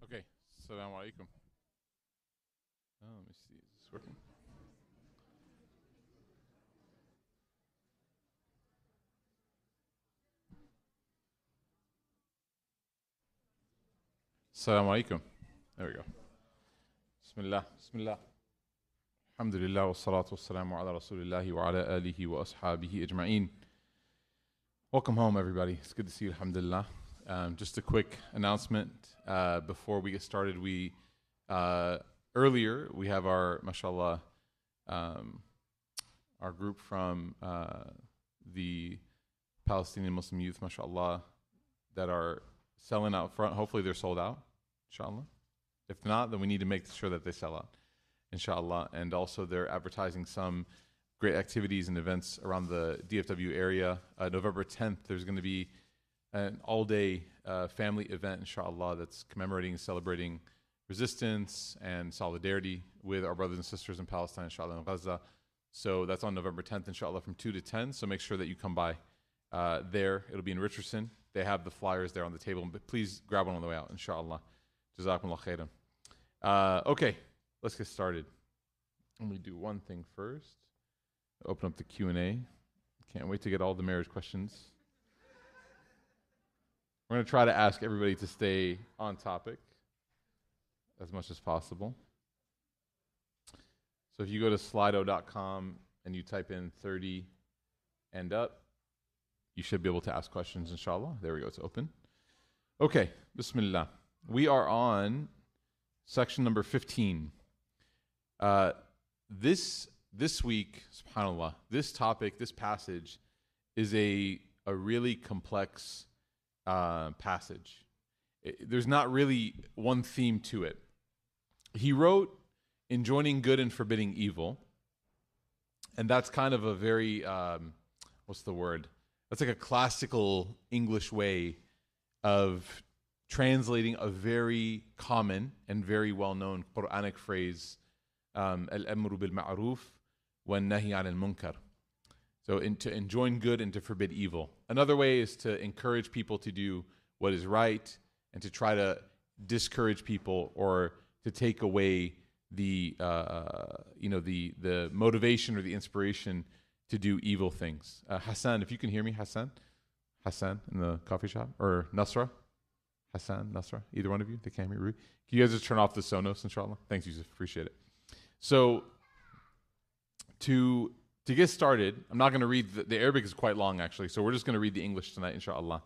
Okay. Assalamu alaikum. Oh, let me see. Is this working? Assalamu alaikum. There we go. Bismillah. Bismillah. Alhamdulillah wa salatu wa salamu ala rasulillahi wa ala alihi wa ashabihi ajma'in. Welcome home, everybody. It's good to see you, alhamdulillah. Just a quick announcement before we get started. Earlier, we have our, mashallah, our group from the Palestinian Muslim youth, mashallah, that are selling out front. Hopefully they're sold out, inshallah. If not, then we need to make sure that they sell out, inshallah. And also they're advertising some great activities and events around the DFW area. November 10th, there's going to be an all-day family event, inshallah, that's commemorating and celebrating resistance and solidarity with our brothers and sisters in Palestine, inshallah, in Gaza. So that's on November 10th, inshallah, from 2 to 10. So make sure that you come by there. It'll be in Richardson. They have the flyers there on the table. But please grab one on the way out, inshallah. Jazakumullah khairan. Okay, let's get started. Let me do one thing first. Open up the Q&A. Can't wait to get all the marriage questions. We're going to try to ask everybody to stay on topic as much as possible. So if you go to slido.com and you type in 30 and up, you should be able to ask questions, inshallah. There we go, it's open. Okay, bismillah. We are on section number 15. This week, subhanAllah, this topic, this passage is a really complex passage. There's not really one theme to it. He wrote enjoining good and forbidding evil, and that's kind of a very, what's the word? That's like a classical English way of translating a very common and very well-known Quranic phrase, al-amru bil-ma'ruf wa-nahi al-munkar. So to enjoin good and to forbid evil. Another way is to encourage people to do what is right and to try to discourage people or to take away the motivation or the inspiration to do evil things. Hassan, if you can hear me, Hassan in the coffee shop, or Nasra, Hassan, Nasra, either one of you, they can't hear me. Can you guys just turn off the Sonos, inshallah? Thanks, Yusuf, appreciate it. So to get started, I'm not going to read, the Arabic is quite long actually, so we're just going to read the English tonight, inshallah.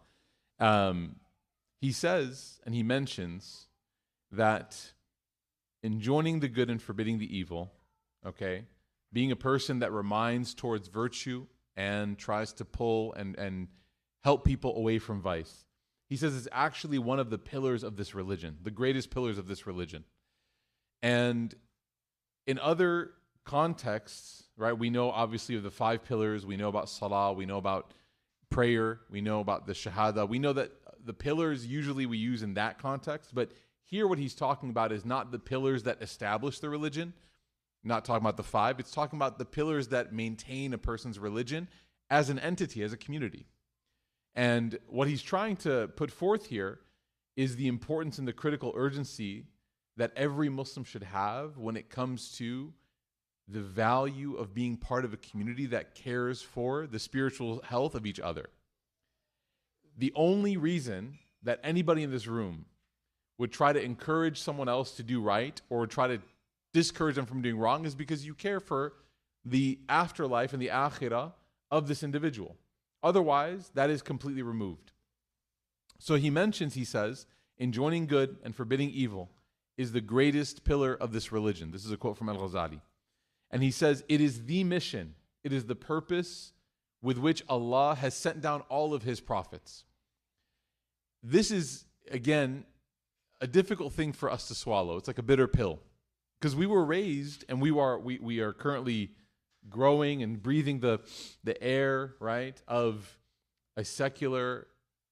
He says, and he mentions that enjoining the good and forbidding the evil, okay, being a person that reminds towards virtue and tries to pull and help people away from vice. He says it's actually one of the pillars of this religion, the greatest pillars of this religion. And in other contexts, right, we know obviously of the 5 pillars, we know about salah, we know about prayer, we know about the shahada, we know that the pillars usually we use in that context, but here what he's talking about is not the pillars that establish the religion, not talking about the 5, it's talking about the pillars that maintain a person's religion as an entity, as a community. And what he's trying to put forth here is the importance and the critical urgency that every Muslim should have when it comes to the value of being part of a community that cares for the spiritual health of each other. The only reason that anybody in this room would try to encourage someone else to do right or try to discourage them from doing wrong is because you care for the afterlife and the akhirah of this individual. Otherwise, that is completely removed. So he says, enjoining good and forbidding evil is the greatest pillar of this religion. This is a quote from Al-Ghazali. And he says, it is the mission, it is the purpose with which Allah has sent down all of his prophets. This is, again, a difficult thing for us to swallow. It's like a bitter pill. Because we were raised and we are currently growing and breathing the air, right, of a secular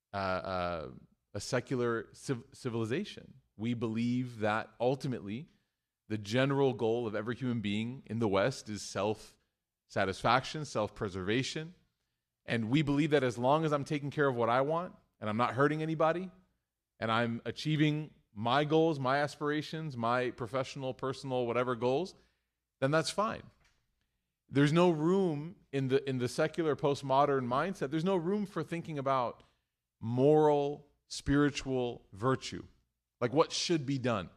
civilization. We believe that ultimately the general goal of every human being in the West is self-satisfaction, self-preservation. And we believe that as long as I'm taking care of what I want and I'm not hurting anybody and I'm achieving my goals, my aspirations, my professional, personal, whatever goals, then that's fine. There's no room in the secular postmodern mindset. There's no room for thinking about moral, spiritual virtue, like what should be done.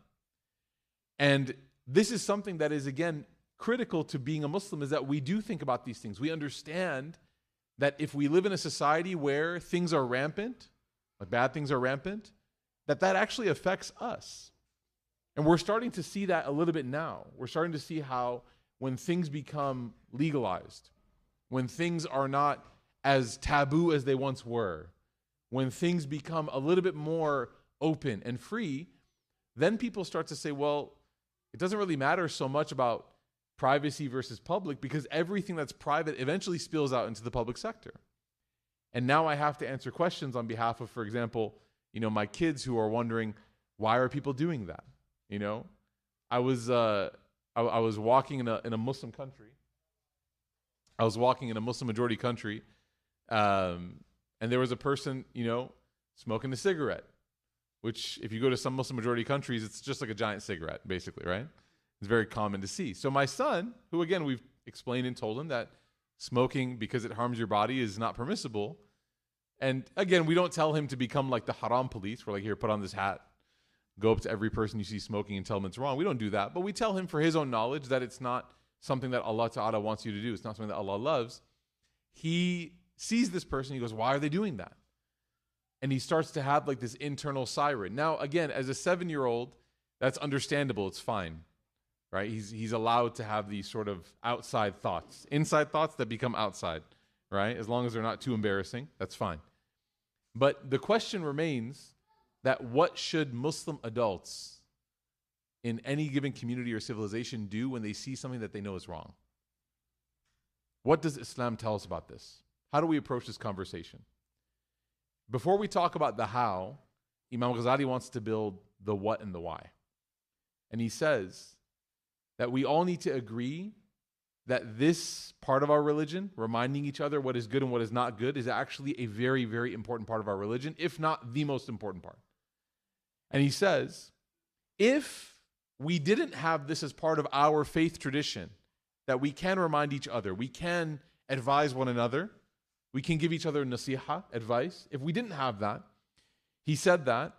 And this is something that is, again, critical to being a Muslim, is that we do think about these things. We understand that if we live in a society where things are rampant, like bad things are rampant, that actually affects us. And we're starting to see that a little bit now. We're starting to see how when things become legalized, when things are not as taboo as they once were, when things become a little bit more open and free, then people start to say, well, it doesn't really matter so much about privacy versus public, because everything that's private eventually spills out into the public sector. And now I have to answer questions on behalf of, for example, my kids who are wondering, why are people doing that? I was walking in a Muslim country. I was walking in a Muslim majority country, and there was a person, smoking a cigarette, which if you go to some Muslim majority countries, it's just like a giant cigarette, basically, right? It's very common to see. So my son, who again, we've explained and told him that smoking, because it harms your body, is not permissible. And again, we don't tell him to become like the haram police. We're like, here, put on this hat, go up to every person you see smoking and tell them it's wrong. We don't do that. But we tell him for his own knowledge that it's not something that Allah Ta'ala wants you to do. It's not something that Allah loves. He sees this person. He goes, why are they doing that? And he starts to have like this internal siren. Now, again, as a 7-year-old, that's understandable. It's fine, right? He's allowed to have these sort of outside thoughts, inside thoughts that become outside, right? As long as they're not too embarrassing, that's fine. But the question remains that what should Muslim adults in any given community or civilization do when they see something that they know is wrong? What does Islam tell us about this? How do we approach this conversation? Before we talk about the how, Imam Ghazali wants to build the what and the why. And he says that we all need to agree that this part of our religion, reminding each other what is good and what is not good, is actually a very, very important part of our religion, if not the most important part. And he says, if we didn't have this as part of our faith tradition, that we can remind each other, we can advise one another, we can give each other nasiha, advice. If we didn't have that, he said that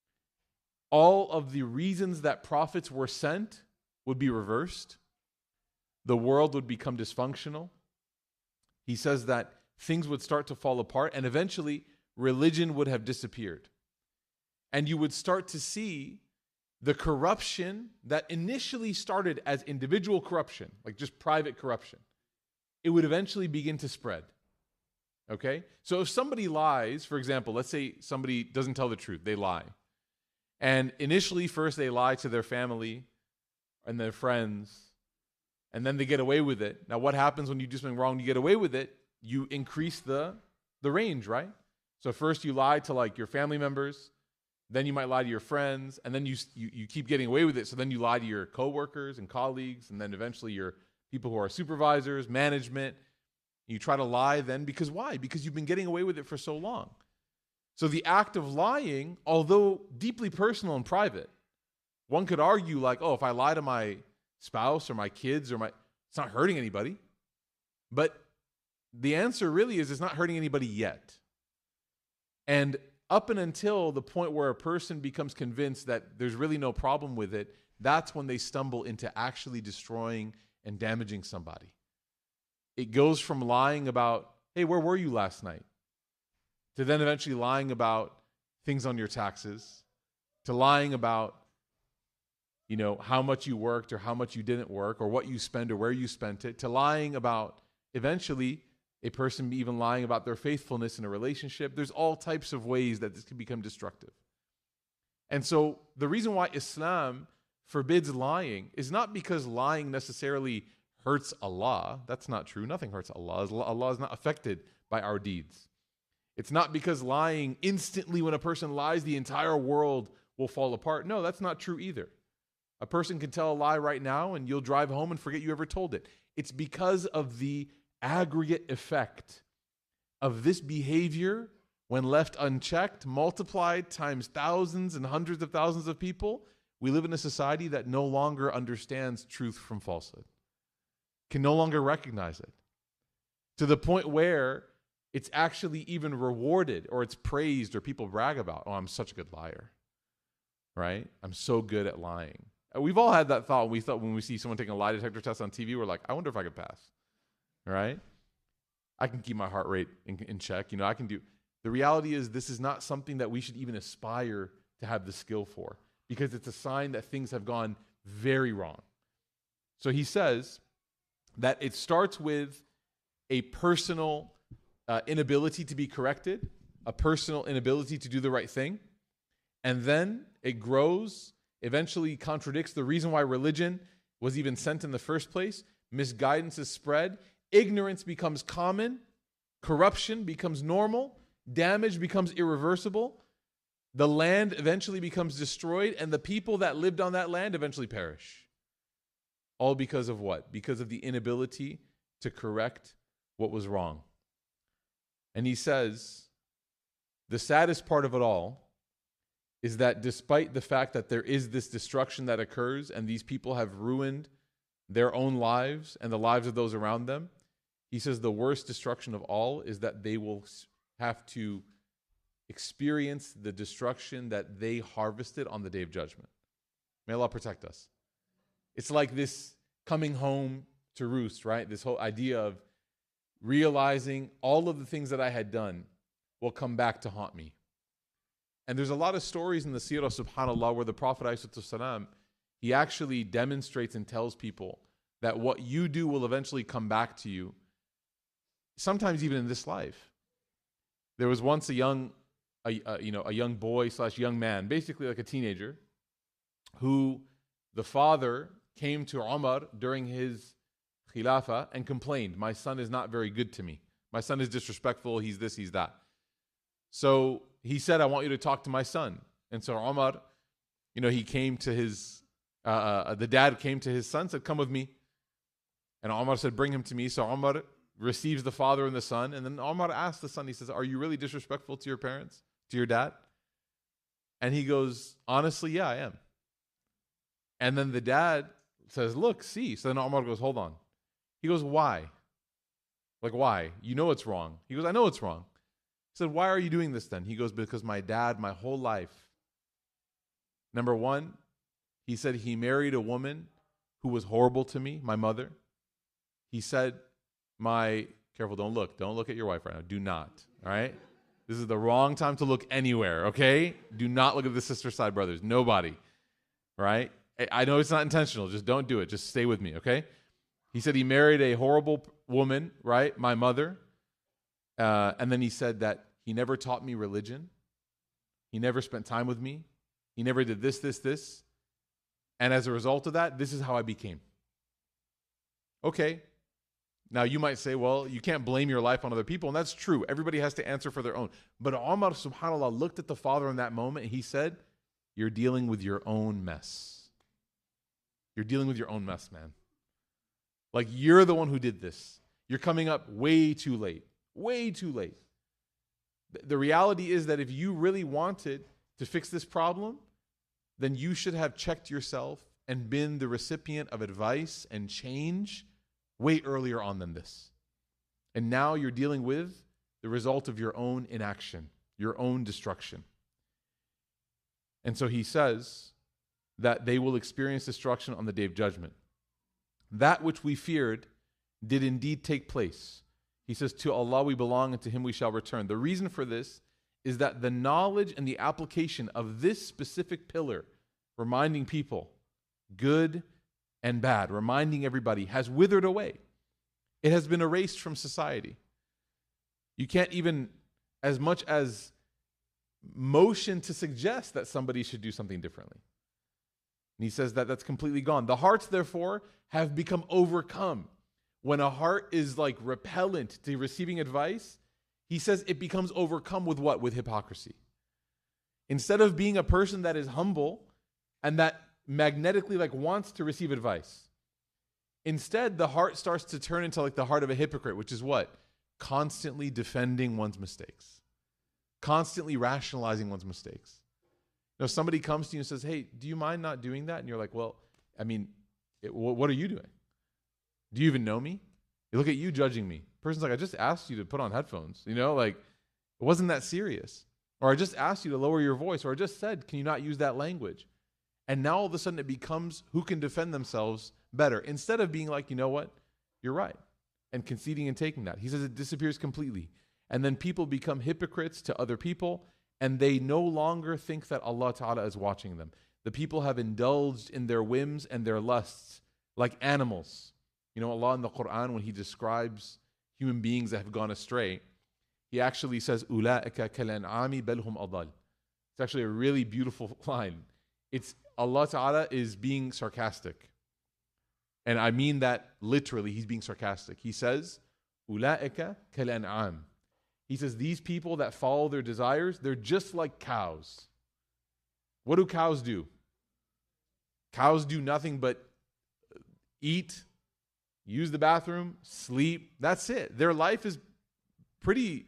all of the reasons that prophets were sent would be reversed. The world would become dysfunctional. He says that things would start to fall apart, and eventually religion would have disappeared. And you would start to see the corruption that initially started as individual corruption, like just private corruption. It would eventually begin to spread. Okay? So if somebody lies, for example, let's say somebody doesn't tell the truth, they lie. And initially, first they lie to their family and their friends, and then they get away with it. Now, what happens when you do something wrong, you get away with it? You increase the range, right? So first you lie to like your family members, then you might lie to your friends, and then you keep getting away with it. So then you lie to your coworkers and colleagues, and then eventually your people who are supervisors, management. You try to lie then because why? Because you've been getting away with it for so long. So the act of lying, although deeply personal and private, one could argue like, oh, if I lie to my spouse or my kids it's not hurting anybody. But the answer really is it's not hurting anybody yet. And up and until the point where a person becomes convinced that there's really no problem with it, that's when they stumble into actually destroying and damaging somebody. It goes from lying about, hey, where were you last night? To then eventually lying about things on your taxes, to lying about, how much you worked or how much you didn't work or what you spent or where you spent it, to lying about eventually a person even lying about their faithfulness in a relationship. There's all types of ways that this can become destructive. And so the reason why Islam forbids lying is not because lying necessarily hurts Allah. That's not true. Nothing hurts Allah. Allah is not affected by our deeds. It's not because lying instantly, when a person lies, the entire world will fall apart. No, that's not true either. A person can tell a lie right now and you'll drive home and forget you ever told it. It's because of the aggregate effect of this behavior when left unchecked, multiplied times thousands and hundreds of thousands of people, we live in a society that no longer understands truth from falsehood, can no longer recognize it, to the point where it's actually even rewarded or it's praised or people brag about, oh, I'm such a good liar, right? I'm so good at lying. We've all had that thought. We thought when we see someone taking a lie detector test on TV, we're like, I wonder if I could pass, right? I can keep my heart rate in check. I can do. The reality is this is not something that we should even aspire to have the skill for, because it's a sign that things have gone very wrong. So he says that it starts with a personal inability to be corrected, a personal inability to do the right thing, and then it grows, eventually contradicts the reason why religion was even sent in the first place. Misguidance is spread, ignorance becomes common, corruption becomes normal, damage becomes irreversible, the land eventually becomes destroyed, and the people that lived on that land eventually perish. All because of what? Because of the inability to correct what was wrong. And he says, the saddest part of it all is that despite the fact that there is this destruction that occurs and these people have ruined their own lives and the lives of those around them, he says the worst destruction of all is that they will have to experience the destruction that they harvested on the day of judgment. May Allah protect us. It's like this coming home to roost, right? This whole idea of realizing all of the things that I had done will come back to haunt me. And there's a lot of stories in the seerah, subhanAllah, where the Prophet ﷺ, he actually demonstrates and tells people that what you do will eventually come back to you, sometimes even in this life. There was once a young boy / young man, basically like a teenager, who the father came to Umar during his Khilafah and complained, my son is not very good to me. My son is disrespectful, he's this, he's that. So he said, I want you to talk to my son. And so Umar, he came to his, the dad came to his son, said, come with me. And Umar said, bring him to me. So Umar receives the father and the son. And then Umar asked the son, he says, are you really disrespectful to your parents, to your dad? And he goes, honestly, yeah, I am. And then the dad says, look, see. So then Umar goes, hold on. He goes, why? Like, why? You know it's wrong. He goes, I know it's wrong. He said, why are you doing this then? He goes, because my dad, my whole life, number one, he said he married a woman who was horrible to me, my mother. He said, careful, don't look at your wife right now. Do not, all right? This is the wrong time to look anywhere, okay? Do not look at the sister side brothers. Nobody, right? I know it's not intentional. Just don't do it. Just stay with me, okay? He said he married a horrible woman, right? My mother. And then he said that he never taught me religion. He never spent time with me. He never did this. And as a result of that, this is how I became. Okay. Now you might say, well, you can't blame your life on other people. And that's true. Everybody has to answer for their own. But Umar, subhanAllah, looked at the father in that moment and he said, you're dealing with your own mess. You're dealing with your own mess, man. Like, you're the one who did this. You're coming up way too late. Way too late. The reality is that if you really wanted to fix this problem, then you should have checked yourself and been the recipient of advice and change way earlier on than this. And now you're dealing with the result of your own inaction, your own destruction. And so he says that they will experience destruction on the day of judgment. That which we feared did indeed take place. He says, to Allah we belong and to Him we shall return. The reason for this is that the knowledge and the application of this specific pillar, reminding people, good and bad, reminding everybody, has withered away. It has been erased from society. You can't even as much as motion to suggest that somebody should do something differently. And he says that that's completely gone. The hearts, therefore, have become overcome. When a heart is like repellent to receiving advice, he says it becomes overcome with what? With hypocrisy. Instead of being a person that is humble and that magnetically like wants to receive advice, instead the heart starts to turn into like the heart of a hypocrite, which is what? Constantly defending one's mistakes. constantly rationalizing one's mistakes. Somebody comes to you and says, hey, do you mind not doing that? And you're like, well, I mean, what are you doing? Do you even know me? You look at you judging me. Person's like, I just asked you to put on headphones. Like, it wasn't that serious. Or I just asked you to lower your voice. Or I just said, can you not use that language? And now all of a sudden it becomes who can defend themselves better. Instead of being like, you know what? You're right. And conceding and taking that. He says it disappears completely. And then people become hypocrites to other people. And they no longer think that Allah Ta'ala is watching them. The people have indulged in their whims and their lusts like animals. Allah in the Quran, when He describes human beings that have gone astray, He actually says, أُولَٰئِكَ كَالْأَنْعَامِ بَلْ هُمْ أَضَلُّ. It's actually a really beautiful line. It's Allah Ta'ala is being sarcastic. And I mean that literally, He's being sarcastic. He says, أُولَٰئِكَ كَالْأَنْعَامِ. He says, these people that follow their desires, they're just like cows. What do cows do? Cows do nothing but eat, use the bathroom, sleep. That's it. Their life is pretty,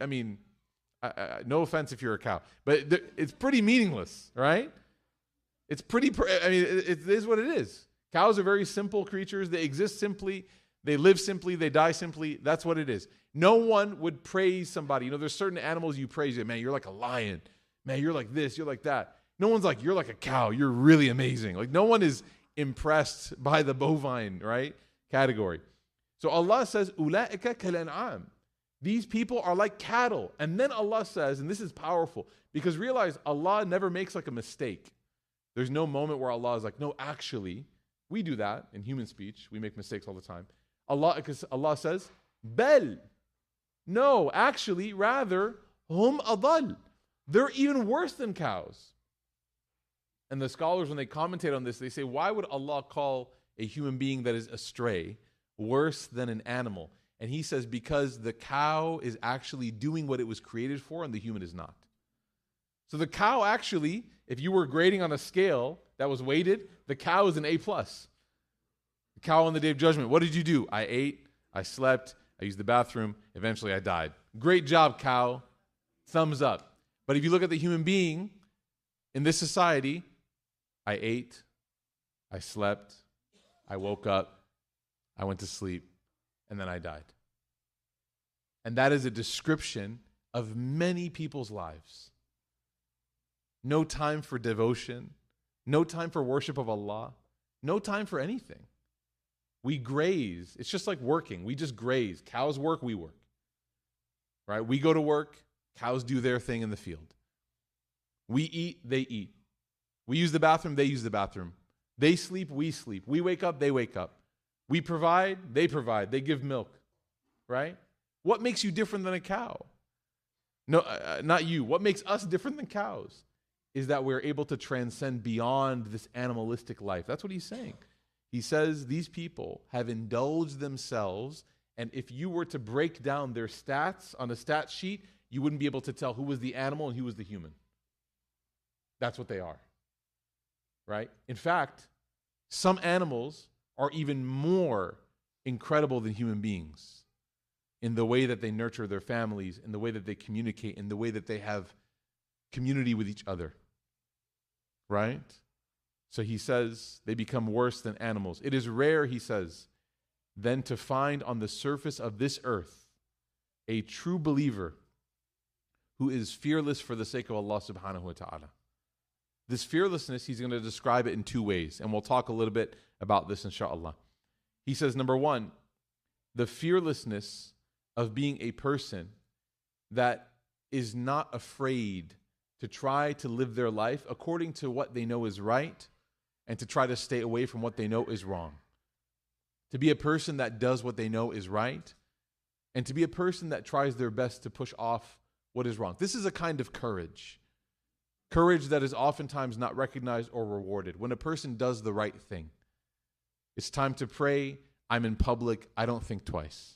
no offense if you're a cow, but it's pretty meaningless, right? It's pretty, it is what it is. Cows are very simple creatures. They exist simply. They live simply. They die simply. That's what it is. No one would praise somebody. There's certain animals you praise. Man, you're like a lion. Man, you're like this. You're like that. No one's like, you're like a cow. You're really amazing. Like, no one is impressed by the bovine, right, category. So Allah says, أُولَٰئِكَ كَالْأَنْعَامِ. These people are like cattle. And then Allah says, and this is powerful, because realize Allah never makes like a mistake. There's no moment where Allah is like, no, actually, we do that in human speech. We make mistakes all the time. Allah says, Bel. No, actually, rather, hum adal. They're even worse than cows. And the scholars, when they commentate on this, they say, why would Allah call a human being that is astray worse than an animal? And He says, because the cow is actually doing what it was created for and the human is not. So the cow actually, if you were grading on a scale that was weighted, the cow is an A+. The cow on the Day of Judgment, what did you do? I ate, I slept, I used the bathroom, eventually I died. Great job, cow. Thumbs up. But if you look at the human being in this society, I ate, I slept, I woke up, I went to sleep, and then I died. And that is a description of many people's lives. No time for devotion, no time for worship of Allah, no time for anything. We graze. It's just like working. We just graze. Cows work, we work. Right? We go to work, cows do their thing in the field. We eat, they eat. We use the bathroom, they use the bathroom. They sleep, we sleep. We wake up, they wake up. We provide, they give milk. Right? What makes you different than a cow? No, not you. What makes us different than cows is that we're able to transcend beyond this animalistic life. That's what He's saying. He says these people have indulged themselves, and if you were to break down their stats on a stat sheet, you wouldn't be able to tell who was the animal and who was the human. That's what they are. Right? In fact, some animals are even more incredible than human beings in the way that they nurture their families, in the way that they communicate, in the way that they have community with each other. Right? So He says they become worse than animals. It is rare, He says, than to find on the surface of this earth a true believer who is fearless for the sake of Allah subhanahu wa ta'ala. This fearlessness, He's going to describe it in two ways, and we'll talk a little bit about this inshallah. He says, number one, the fearlessness of being a person that is not afraid to try to live their life according to what they know is right and to try to stay away from what they know is wrong. To be a person that does what they know is right and to be a person that tries their best to push off what is wrong. This is a kind of courage. Courage that is oftentimes not recognized or rewarded. When a person does the right thing, it's time to pray, I'm in public, I don't think twice.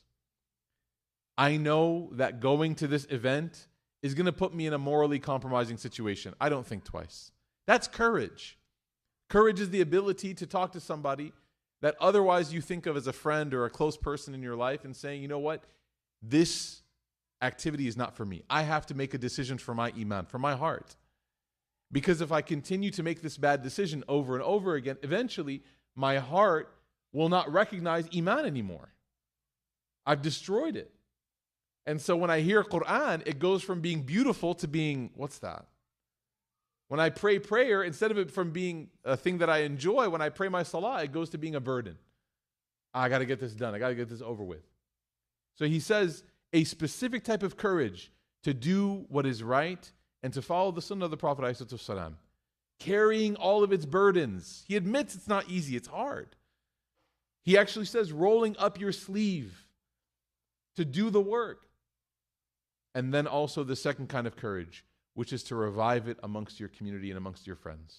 I know that going to this event is going to put me in a morally compromising situation. I don't think twice. That's courage. Courage is the ability to talk to somebody that otherwise you think of as a friend or a close person in your life and saying, you know what, this activity is not for me. I have to make a decision for my iman, for my heart. Because if I continue to make this bad decision over and over again, eventually my heart will not recognize iman anymore. I've destroyed it. And so when I hear Quran, it goes from being beautiful to being, what's that? When I pray prayer, instead of it from being a thing that I enjoy, when I pray my salah, it goes to being a burden. I got to get this done. I got to get this over with. So he says a specific type of courage to do what is right and to follow the sunnah of the Prophet ﷺ, carrying all of its burdens. He admits it's not easy, it's hard. He actually says rolling up your sleeve to do the work. And then also the second kind of courage, which is to revive it amongst your community and amongst your friends.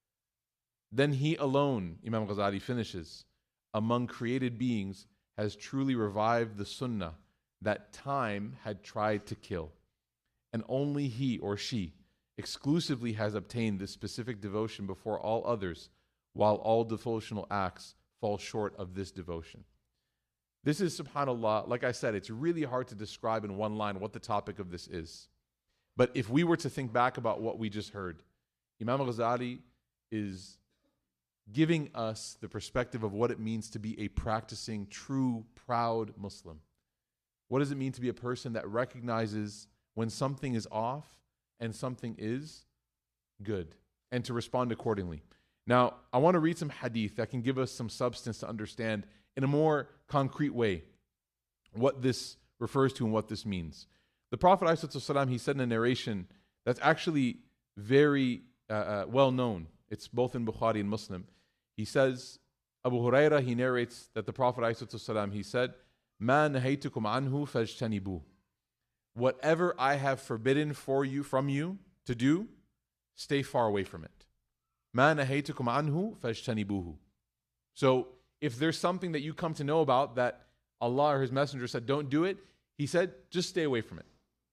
Then he alone, Imam Ghazali finishes, among created beings has truly revived the sunnah that time had tried to kill. And only he or she exclusively has obtained this specific devotion before all others, while all devotional acts fall short of this devotion. This is, subhanAllah, like I said, it's really hard to describe in one line what the topic of this is. But if we were to think back about what we just heard, Imam Ghazali is giving us the perspective of what it means to be a practicing, true, proud Muslim. What does it mean to be a person that recognizes when something is off and something is good, and to respond accordingly? Now, I want to read some hadith that can give us some substance to understand in a more concrete way what this refers to and what this means. The Prophet ﷺ, he said in a narration that's actually very well known. It's both in Bukhari and Muslim. He says, Abu Hurairah, he narrates that the Prophet ﷺ, he said, "Ma nahaytukum anhu fajtanibuh." Whatever I have forbidden from you to do, stay far away from it. "Ma nahaytukum anhu fajtanibuhu." So if there's something that you come to know about that Allah or His Messenger said don't do it, He said just stay away from it.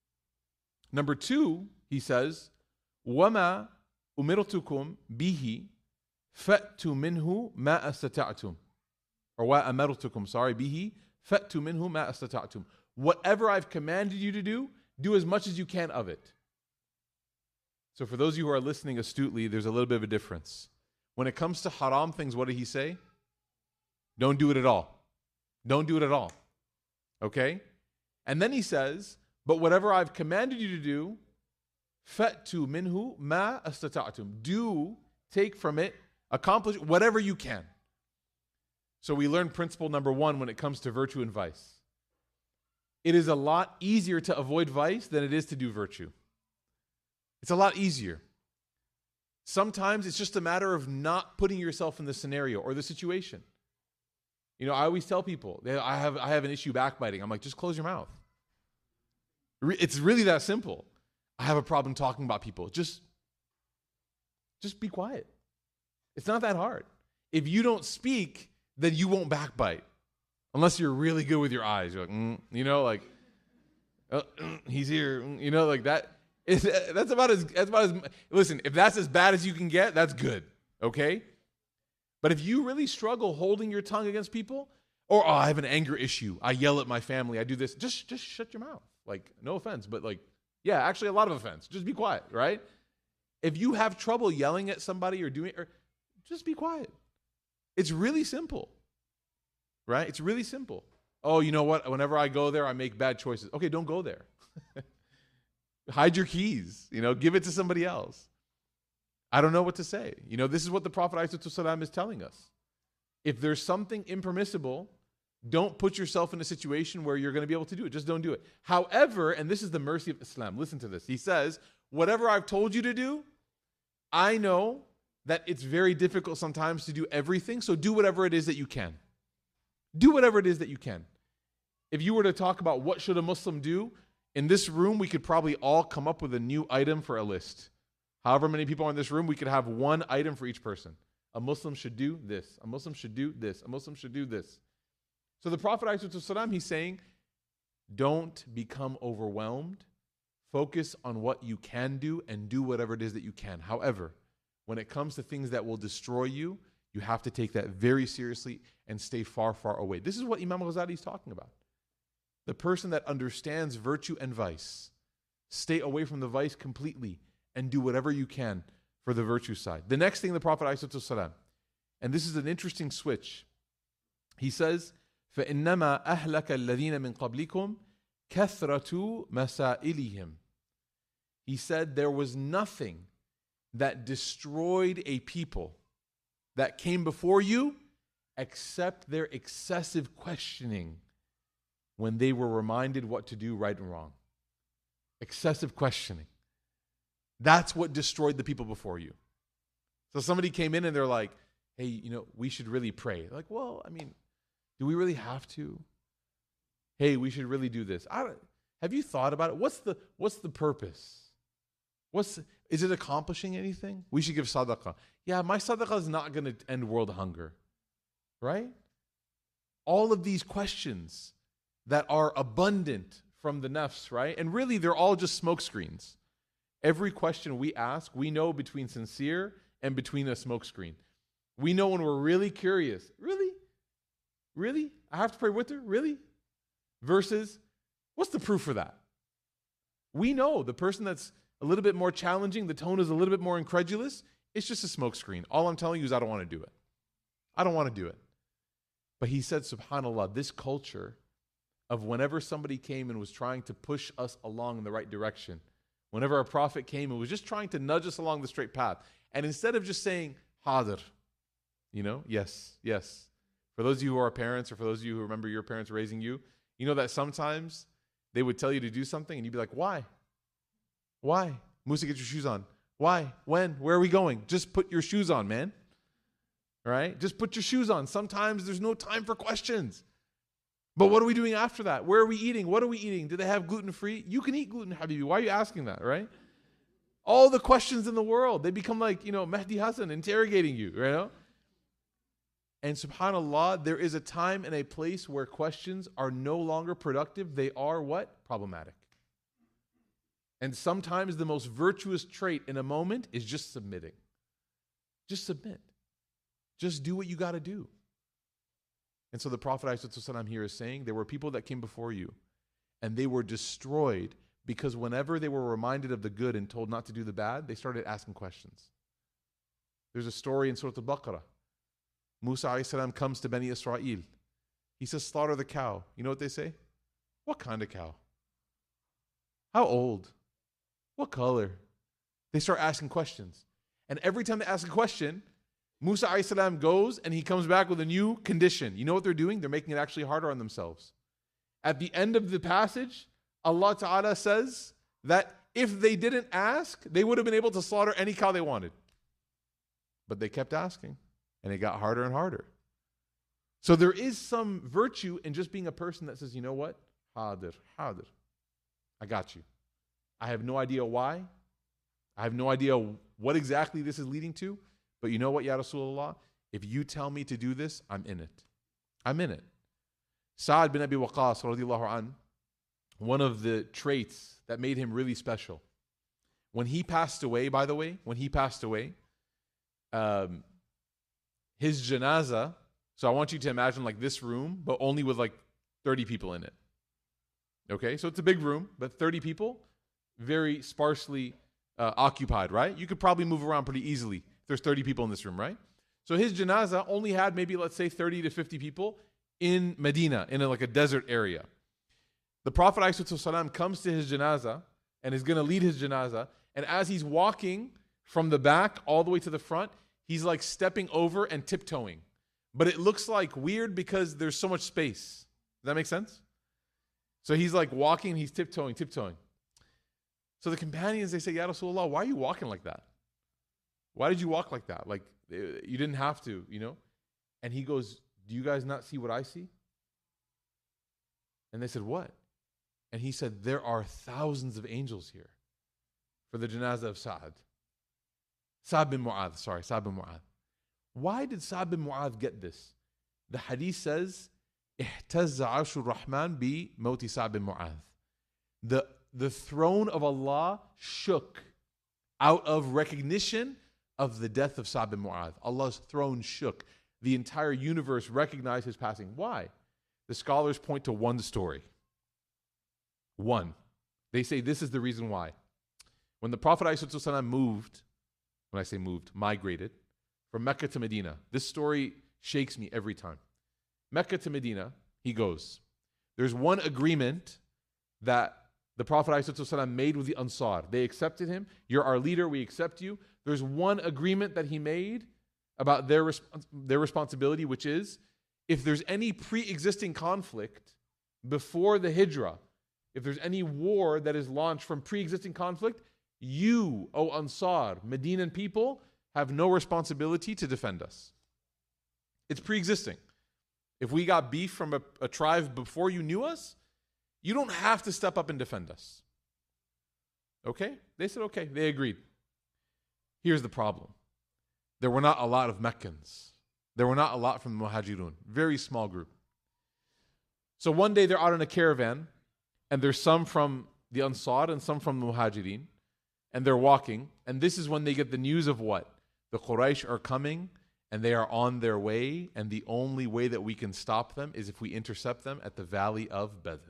Number two, he says, وَمَا أُمِرْتُكُمْ بِهِ فَأْتُوا مِنْهُ مَا أَسْتَطَعْتُمْ. Or وَأَمَرْتُكُمْ, بِهِ فَأْتُوا مِنْهُ مَا أَسْتَطَعْتُمْ. Whatever I've commanded you to do as much as you can of it. So for those of you who are listening astutely, there's a little bit of a difference. When it comes to haram things, what did he say? Don't do it at all. Don't do it at all. Okay? And then he says, but whatever I've commanded you to do, فَأْتُوا مِنْهُ مَا أَسْتَطَعْتُمْ. Do, take from it, accomplish whatever you can. So we learn principle number one when it comes to virtue and vice. It is a lot easier to avoid vice than it is to do virtue. It's a lot easier. Sometimes it's just a matter of not putting yourself in the scenario or the situation. You know, I always tell people, I have an issue backbiting. I'm like, just close your mouth. It's really that simple. I have a problem talking about people. Just be quiet. It's not that hard. If you don't speak, then you won't backbite. Unless you're really good with your eyes. You're like, you know, like, he's here. You know, like that. That's about as, listen, if that's as bad as you can get, that's good. Okay? But if you really struggle holding your tongue against people, or, I have an anger issue, I yell at my family, I do this, just shut your mouth. Like, no offense, but like, yeah, actually a lot of offense. Just be quiet, right? If you have trouble yelling at somebody or just be quiet. It's really simple, right? It's really simple. Oh, you know what? Whenever I go there, I make bad choices. Okay, don't go there. Hide your keys, give it to somebody else. I don't know what to say. This is what the Prophet ﷺ is telling us. If there's something impermissible, don't put yourself in a situation where you're going to be able to do it. Just don't do it. However, and this is the mercy of Islam, listen to this. He says, whatever I've told you to do, I know that it's very difficult sometimes to do everything, so do whatever it is that you can. Do whatever it is that you can. If you were to talk about what should a Muslim do, in this room, we could probably all come up with a new item for a list. However many people are in this room, we could have one item for each person. A Muslim should do this. A Muslim should do this. A Muslim should do this. So the Prophet ﷺ, he's saying, don't become overwhelmed. Focus on what you can do and do whatever it is that you can. However, when it comes to things that will destroy you, you have to take that very seriously and stay far, far away. This is what Imam Ghazali is talking about. The person that understands virtue and vice. Stay away from the vice completely and do whatever you can for the virtue side. The next thing the Prophet ﷺ, and this is an interesting switch. He says, فَإِنَّمَا أَهْلَكَ الَّذِينَ مِنْ قَبْلِكُمْ كَثْرَةُ مَسَائِلِهِمْ. He said there was nothing that destroyed a people that came before you except their excessive questioning when they were reminded what to do right and wrong. Excessive questioning. That's what destroyed the people before you. So somebody came in and they're like, hey, we should really pray. Like, well, do we really have to? Hey, we should really do this. Have you thought about it? What's the purpose? Is it accomplishing anything? We should give sadaqah. Yeah, my sadaqah is not going to end world hunger. Right? All of these questions that are abundant from the nafs, right? And really, they're all just smoke screens. Every question we ask, we know between sincere and between a smoke screen. We know when we're really curious. Really? Really? I have to pray with her? Really? Versus, what's the proof for that? We know the person that's a little bit more challenging, the tone is a little bit more incredulous, it's just a smoke screen. All I'm telling you is I don't want to do it. I don't want to do it. But he said, subhanAllah, this culture of whenever somebody came and was trying to push us along in the right direction, whenever a prophet came and was just trying to nudge us along the straight path, and instead of just saying, hadir, yes. For those of you who are parents, or for those of you who remember your parents raising you, you know that sometimes they would tell you to do something and you'd be like, why? Why? Musa, get your shoes on. Why? When? Where are we going? Just put your shoes on, man. Right? Just put your shoes on. Sometimes there's no time for questions. But what are we doing after that? Where are we eating? What are we eating? Do they have gluten-free? You can eat gluten, Habibi. Why are you asking that, right? All the questions in the world, they become like, Mahdi Hassan interrogating you, right? And subhanAllah, there is a time and a place where questions are no longer productive. They are what? Problematic. And sometimes the most virtuous trait in a moment is just submitting. Just submit. Just do what you got to do. And so the Prophet ﷺ here is saying there were people that came before you and they were destroyed because whenever they were reminded of the good and told not to do the bad, they started asking questions. There's a story in Surah Al-Baqarah. Musa ﷺ comes to Bani Israel. He says, slaughter the cow. You know what they say? What kind of cow? How old? What color? They start asking questions. And every time they ask a question, Musa ﷺ goes and he comes back with a new condition. You know what they're doing? They're making it actually harder on themselves. At the end of the passage, Allah Ta'ala says that if they didn't ask, they would have been able to slaughter any cow they wanted. But they kept asking and it got harder and harder. So there is some virtue in just being a person that says, you know what? Hadir. I got you. I have no idea why. I have no idea what exactly this is leading to. But you know what, Ya Rasulullah? If you tell me to do this, I'm in it. I'm in it. Sa'ad bin Abi Waqqas, radiallahu an, one of the traits that made him really special. When he passed away, by the way, his janazah, so I want you to imagine like this room, but only with like 30 people in it. Okay, so it's a big room, but 30 people, very sparsely occupied, right? You could probably move around pretty easily if there's 30 people in this room, right? So his janazah only had maybe, let's say, 30 to 50 people in Medina, in like a desert area. The Prophet ﷺ comes to his janazah and is going to lead his janazah, and as he's walking from the back all the way to the front, he's like stepping over and tiptoeing. But it looks like weird because there's so much space. Does that make sense? So he's like walking, he's tiptoeing. So the companions, they say, Ya Rasulullah, why are you walking like that? Why did you walk like that? Like, you didn't have to, And he goes, do you guys not see what I see? And they said, what? And he said, there are thousands of angels here for the janazah of Sa'ad. Sa'ad bin Mu'adh. Why did Sa'ad bin Mu'adh get this? The hadith says, اهتز عرش الرحمن بموت سعد بن معاذ. The throne of Allah shook out of recognition of the death of Sa'd bin Mu'adh. Allah's throne shook. The entire universe recognized his passing. Why? The scholars point to one story. One, they say this is the reason why. When the Prophet ﷺ moved, when I say moved, migrated from Mecca to Medina, this story shakes me every time. Mecca to Medina, he goes. There's one agreement that the Prophet ﷺ made with the Ansar. They accepted him. You're our leader. We accept you. There's one agreement that he made about their responsibility, which is if there's any pre-existing conflict before the Hijrah, if there's any war that is launched from pre-existing conflict, you, O Ansar, Medinan people, have no responsibility to defend us. It's pre-existing. If we got beef from a tribe before you knew us, you don't have to step up and defend us. Okay? They said okay. They agreed. Here's the problem. There were not a lot of Meccans. There were not a lot from the Muhajirun. Very small group. So one day they're out in a caravan, and there's some from the Ansar and some from the Muhajirin, and they're walking, and this is when they get the news of what? The Quraysh are coming, and they are on their way, and the only way that we can stop them is if we intercept them at the valley of Badr.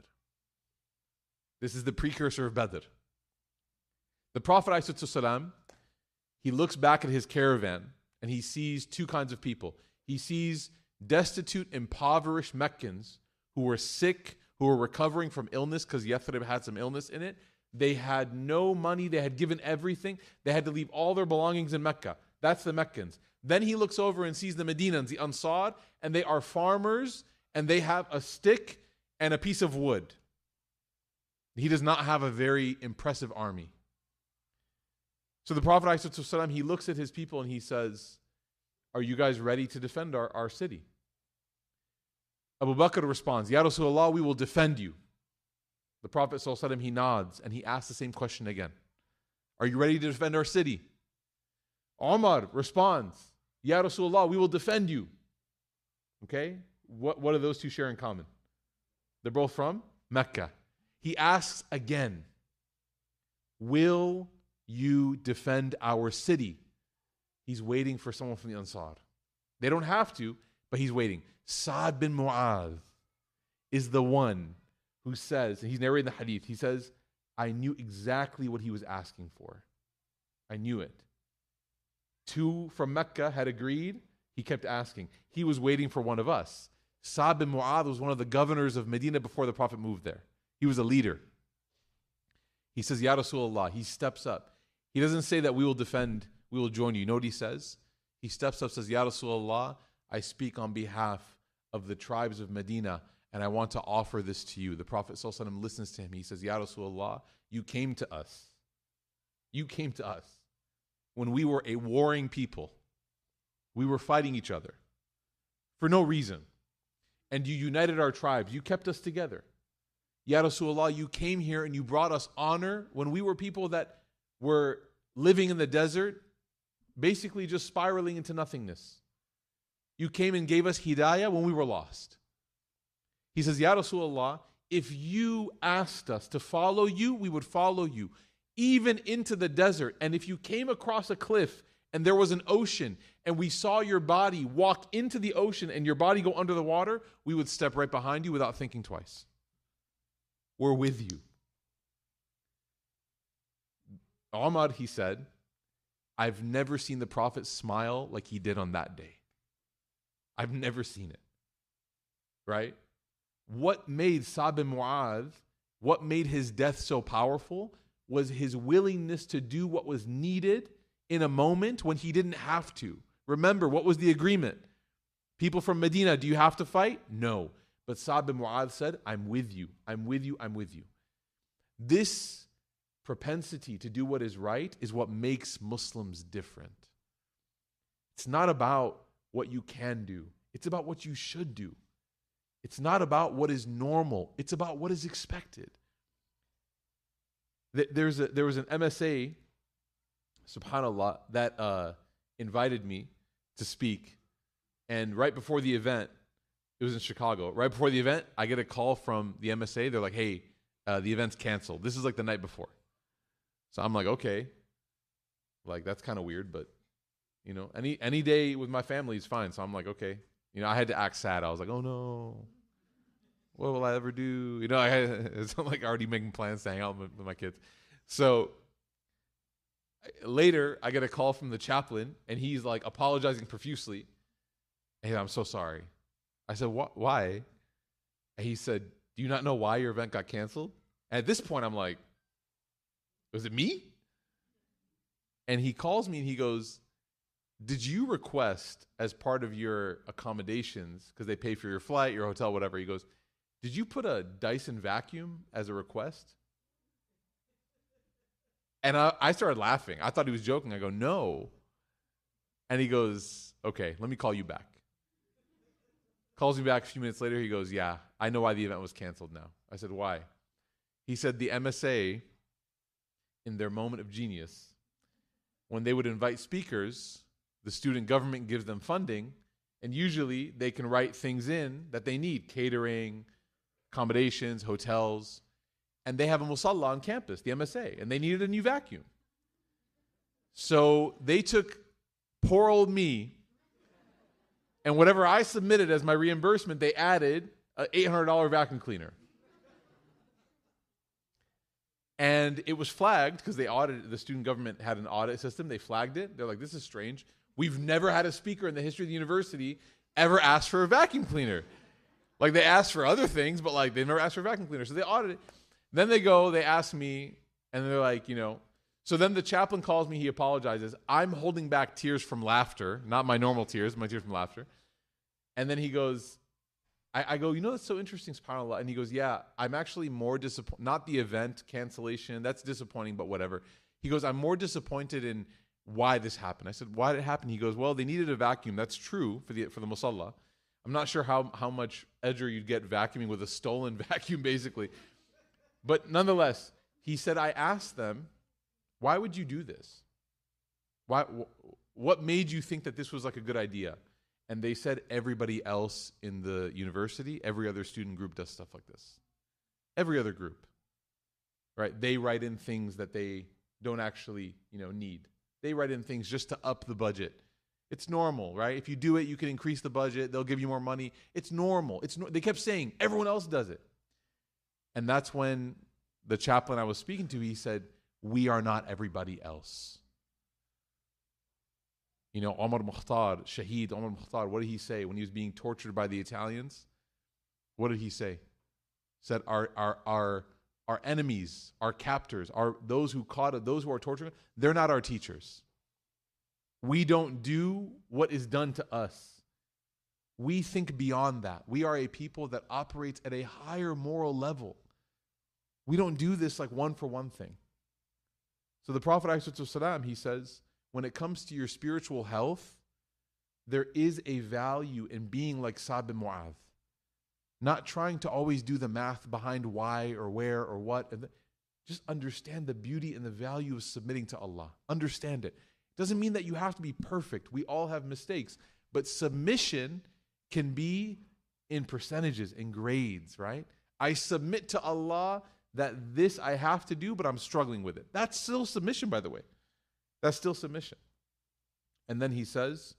This is the precursor of Badr. The Prophet ﷺ, he looks back at his caravan, and he sees two kinds of people. He sees destitute, impoverished Meccans who were sick, who were recovering from illness because Yathrib had some illness in it. They had no money. They had given everything. They had to leave all their belongings in Mecca. That's the Meccans. Then he looks over and sees the Medinans, the Ansar, and they are farmers, and they have a stick and a piece of wood. He does not have a very impressive army. So the Prophet ﷺ, he looks at his people and he says, are you guys ready to defend our city? Abu Bakr responds, Ya Rasulullah, we will defend you. The Prophet ﷺ, he nods and he asks the same question again. Are you ready to defend our city? Umar responds, Ya Rasulullah, we will defend you. Okay? What do those two share in common? They're both from Mecca. He asks again, will you defend our city? He's waiting for someone from the Ansar. They don't have to, but he's waiting. Sa'd bin Mu'adh is the one who says, and he's narrating the hadith, he says, I knew exactly what he was asking for. I knew it. Two from Mecca had agreed. He kept asking. He was waiting for one of us. Sa'd bin Mu'adh was one of the governors of Medina before the Prophet moved there. He was a leader. He says, Ya Rasulullah. He steps up. He doesn't say that we will defend, we will join you. You know what he says? He steps up, says, Ya Rasulullah, I speak on behalf of the tribes of Medina, and I want to offer this to you. The Prophet ﷺ listens to him. He says, Ya Rasulullah, you came to us. You came to us when we were a warring people. We were fighting each other for no reason. And you united our tribes. You kept us together. Ya Rasulullah, you came here and you brought us honor when we were people that were living in the desert, basically just spiraling into nothingness. You came and gave us hidayah when we were lost. He says, Ya Rasulullah, if you asked us to follow you, we would follow you, even into the desert. And if you came across a cliff and there was an ocean and we saw your body walk into the ocean and your body go under the water, we would step right behind you without thinking twice. We're with you. Umar, he said, I've never seen the Prophet smile like he did on that day. I've never seen it. Right? What made Sa'd bin Mu'adh, what made his death so powerful was his willingness to do what was needed in a moment when he didn't have to. Remember, what was the agreement? People from Medina, do you have to fight? No. But Sa'd bin Mu'adh said, I'm with you. I'm with you. I'm with you. This propensity to do what is right is what makes Muslims different. It's not about what you can do. It's about what you should do. It's not about what is normal. It's about what is expected. There was an MSA, subhanAllah, that invited me to speak. And right before the event, it was in Chicago. Right before the event, I get a call from the MSA. They're like, hey, the event's canceled. This is like the night before. So I'm like, okay. Like, that's kind of weird, but, you know, any day with my family is fine. So I'm like, okay. You know, I had to act sad. I was like, oh, no. What will I ever do? It's not like already making plans to hang out with my kids. So later, I get a call from the chaplain, and he's like apologizing profusely. Hey, I'm so sorry. I said, why? And he said, do you not know why your event got canceled? And at this point, I'm like, was it me? And he calls me and he goes, did you request as part of your accommodations, because they pay for your flight, your hotel, whatever, he goes, did you put a Dyson vacuum as a request? And I started laughing. I thought he was joking. I go, no. And he goes, okay, let me call you back. Calls me back a few minutes later. He goes, yeah, I know why the event was canceled now. I said, why? He said the MSA, in their moment of genius, when they would invite speakers, the student government gives them funding, and usually they can write things in that they need, catering, accommodations, hotels, and they have a musalla on campus, the MSA, and they needed a new vacuum. So they took poor old me, and whatever I submitted as my reimbursement, they added an $800 vacuum cleaner. And it was flagged because they audited, the student government had an audit system. They flagged it. They're like, this is strange. We've never had a speaker in the history of the university ever ask for a vacuum cleaner. Like, they asked for other things, but like they never asked for a vacuum cleaner. So they audited it. Then they ask me, and they're like, so then the chaplain calls me, he apologizes. I'm holding back tears from laughter, not my normal tears, my tears from laughter. And then he goes, I go, that's so interesting, subhanAllah. And he goes, yeah, I'm actually more disappointed, not the event cancellation, that's disappointing, but whatever. He goes, I'm more disappointed in why this happened. I said, why did it happen? He goes, well, they needed a vacuum. That's true for the musalla. I'm not sure how much edger you'd get vacuuming with a stolen vacuum, basically. But nonetheless, he said, I asked them, why would you do this? What made you think that this was like a good idea? And they said everybody else in the university, every other student group does stuff like this. Every other group, right? They write in things that they don't actually, need. They write in things just to up the budget. It's normal, right? If you do it, you can increase the budget. They'll give you more money. It's normal. They kept saying, everyone else does it. And that's when the chaplain I was speaking to, he said, we are not everybody else. Omar Mukhtar, Shaheed Omar Mukhtar, what did he say when he was being tortured by the Italians? What did he say? He said, our enemies, our captors, those who are torturing, they're not our teachers. We don't do what is done to us. We think beyond that. We are a people that operates at a higher moral level. We don't do this like one-for-one thing. So the Prophet ﷺ, he says, when it comes to your spiritual health, there is a value in being like Sa'd bin Mu'adh. Not trying to always do the math behind why or where or what. Just understand the beauty and the value of submitting to Allah. Understand it. Doesn't mean that you have to be perfect. We all have mistakes. But submission can be in percentages, in grades, right? I submit to Allah that this I have to do, but I'm struggling with it. That's still submission, by the way. That's still submission. And then he says,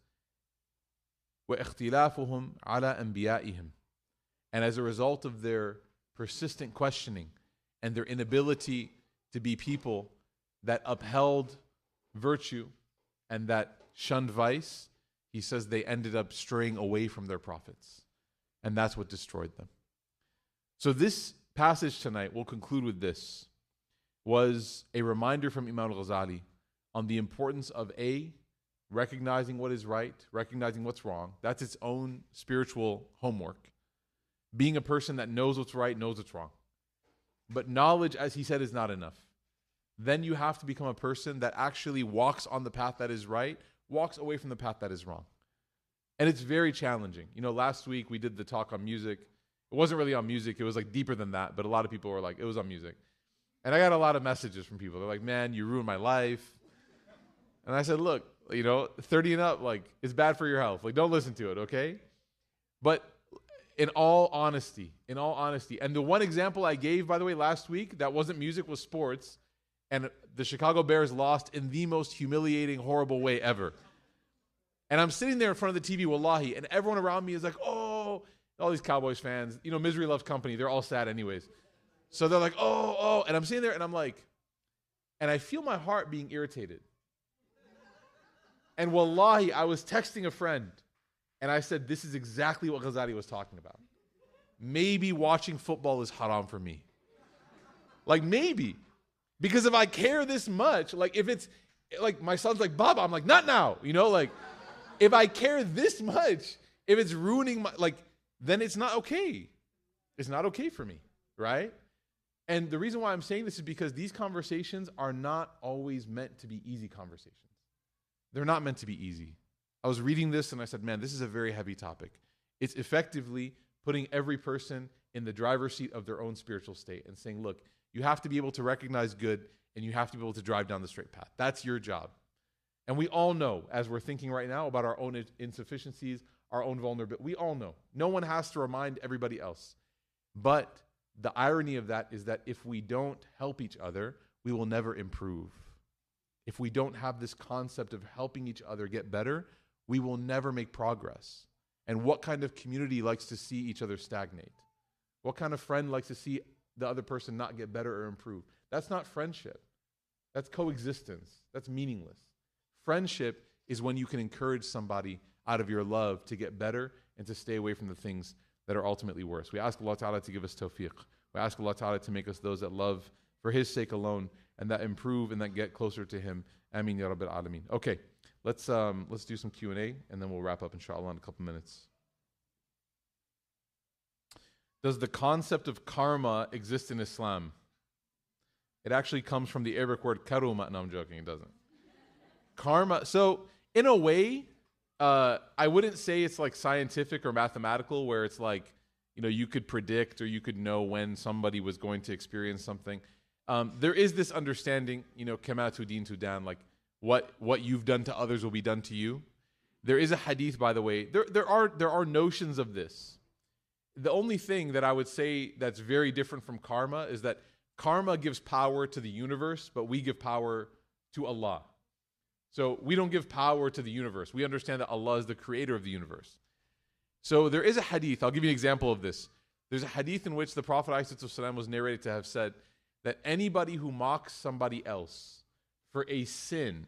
وَاخْتِلَافُهُمْ عَلَىٰ أَنْبِيَائِهِمْ. And as a result of their persistent questioning and their inability to be people that upheld virtue and that shunned vice, he says they ended up straying away from their prophets. And that's what destroyed them. So this passage tonight, we'll conclude with this, was a reminder from Imam al-Ghazali on the importance of recognizing what is right, recognizing what's wrong. That's its own spiritual homework. Being a person that knows what's right, knows what's wrong. But knowledge, as he said, is not enough. Then you have to become a person that actually walks on the path that is right, walks away from the path that is wrong. And it's very challenging. Last week we did the talk on music. It wasn't really on music. It was like deeper than that. But a lot of people were like, it was on music. And I got a lot of messages from people. They're like, man, you ruined my life. And I said, look, 30 and up, it's bad for your health. Don't listen to it, okay? But in all honesty, and the one example I gave, by the way, last week, that wasn't music, was sports, and the Chicago Bears lost in the most humiliating, horrible way ever. And I'm sitting there in front of the TV, wallahi, and everyone around me is like, oh, all these Cowboys fans, misery loves company. They're all sad anyways. So they're like, oh. And I'm sitting there and I'm like, and I feel my heart being irritated. And wallahi, I was texting a friend and I said, this is exactly what Ghazali was talking about. Maybe watching football is haram for me. Like maybe. Because if I care this much, like if it's like my son's like, Baba, I'm like, not now. Like if I care this much, if it's ruining my, like, then it's not okay. It's not okay for me, right? And the reason why I'm saying this is because these conversations are not always meant to be easy conversations. They're not meant to be easy. I was reading this and I said, man, this is a very heavy topic. It's effectively putting every person in the driver's seat of their own spiritual state and saying, look, you have to be able to recognize good and you have to be able to drive down the straight path. That's your job. And we all know, as we're thinking right now about our own insufficiencies, our own vulnerability, we all know. No one has to remind everybody else. But the irony of that is that if we don't help each other, we will never improve. If we don't have this concept of helping each other get better, we will never make progress. And what kind of community likes to see each other stagnate? What kind of friend likes to see the other person not get better or improve? That's not friendship. That's coexistence. That's meaningless. Friendship is when you can encourage somebody out of your love to get better and to stay away from the things that are ultimately worse. We ask Allah Ta'ala to give us tawfiq. We ask Allah Ta'ala to make us those that love for His sake alone and that improve and that get closer to Him. Ameen ya Rabbil Alameen. Okay, let's do some Q&A and then we'll wrap up inshallah in a couple minutes. Does the concept of karma exist in Islam? It actually comes from the Arabic word karuma. No, I'm joking, it doesn't. Karma, so in a way, I wouldn't say it's like scientific or mathematical where it's like, you could predict or you could know when somebody was going to experience something. There is this understanding, kama tudin tudan, like what you've done to others will be done to you. There is a hadith, by the way. There are notions of this. The only thing that I would say that's very different from karma is that karma gives power to the universe, but we give power to Allah. So we don't give power to the universe. We understand that Allah is the creator of the universe. So there is a hadith. I'll give you an example of this. There's a hadith in which the Prophet ﷺ was narrated to have said that anybody who mocks somebody else for a sin,